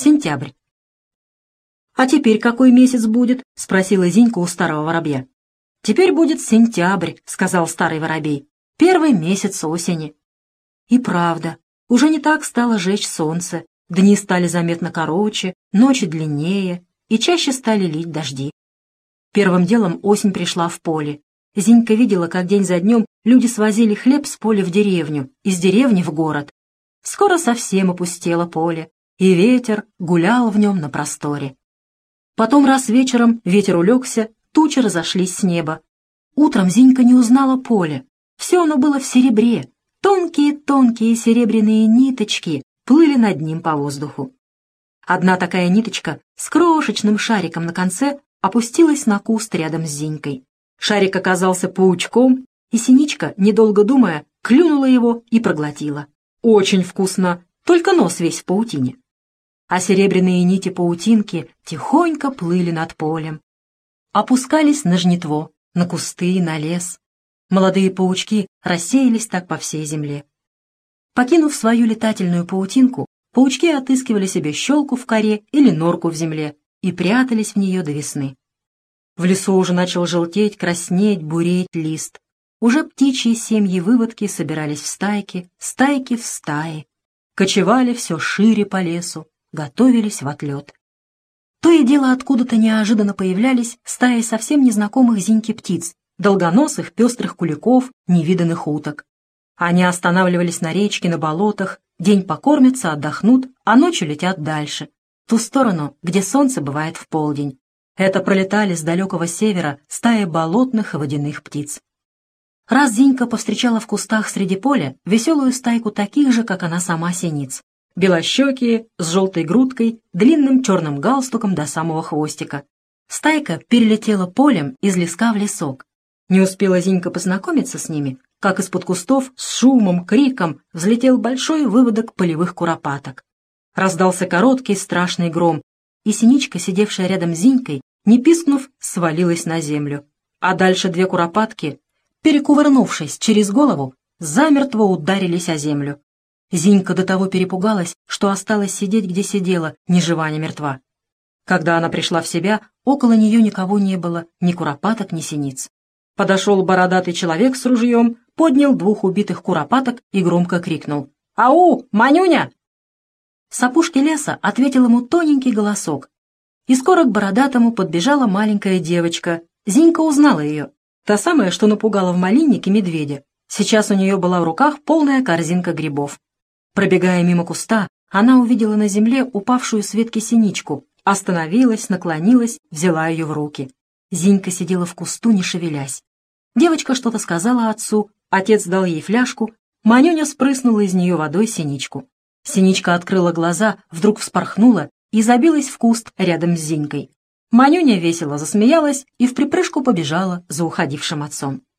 сентябрь. «А теперь какой месяц будет?» — спросила Зинька у старого воробья. «Теперь будет сентябрь», — сказал старый воробей, — «первый месяц осени». И правда, уже не так стало жечь солнце, дни стали заметно короче, ночи длиннее, и чаще стали лить дожди. Первым делом осень пришла в поле. Зинька видела, как день за днем люди свозили хлеб с поля в деревню, из деревни в город. Скоро совсем опустело поле, и ветер гулял в нем на просторе. Потом раз вечером ветер улегся, тучи разошлись с неба. Утром Зинька не узнала поле. Все оно было в серебре. Тонкие-тонкие серебряные ниточки плыли над ним по воздуху. Одна такая ниточка с крошечным шариком на конце опустилась на куст рядом с Зинькой. Шарик оказался паучком, и синичка, недолго думая, клюнула его и проглотила. Очень вкусно, только нос весь в паутине. А серебряные нити паутинки тихонько плыли над полем. Опускались на жнитво, на кусты, на лес. Молодые паучки рассеялись так по всей земле. Покинув свою летательную паутинку, паучки отыскивали себе щелку в коре или норку в земле и прятались в нее до весны. В лесу уже начал желтеть, краснеть, буреть лист. Уже птичьи семьи-выводки собирались в стайки, стайки в стаи. Кочевали все шире по лесу, готовились в отлет. То и дело откуда-то неожиданно появлялись стаи совсем незнакомых Зиньке птиц, долгоносых пестрых куликов, невиданных уток. Они останавливались на речке, на болотах, день покормятся, отдохнут, а ночью летят дальше, в ту сторону, где солнце бывает в полдень. Это пролетали с далекого севера стаи болотных и водяных птиц. Раз Зинька повстречала в кустах среди поля веселую стайку таких же, как она сама, синиц. Белощекие, с желтой грудкой, длинным черным галстуком до самого хвостика. Стайка перелетела полем из леска в лесок. Не успела Зинька познакомиться с ними, как из-под кустов с шумом, криком взлетел большой выводок полевых куропаток. Раздался короткий страшный гром, и синичка, сидевшая рядом с Зинькой, не пискнув, свалилась на землю. А дальше две куропатки, перекувырнувшись через голову, замертво ударились о землю. Зинька до того перепугалась, что осталась сидеть, где сидела, ни жива, ни мертва. Когда она пришла в себя, около нее никого не было, ни куропаток, ни синиц. Подошел бородатый человек с ружьем, поднял двух убитых куропаток и громко крикнул: «Ау, Манюня!» С опушки леса ответил ему тоненький голосок, и скоро к бородатому подбежала маленькая девочка. Зинька узнала ее, та самая, что напугала в малиннике медведя. Сейчас у нее была в руках полная корзинка грибов. Пробегая мимо куста, она увидела на земле упавшую с ветки синичку, остановилась, наклонилась, взяла ее в руки. Зинька сидела в кусту, не шевелясь. Девочка что-то сказала отцу, отец дал ей фляжку, Манюня спрыснула из нее водой синичку. Синичка открыла глаза, вдруг вспорхнула и забилась в куст рядом с Зинькой. Манюня весело засмеялась и вприпрыжку побежала за уходившим отцом.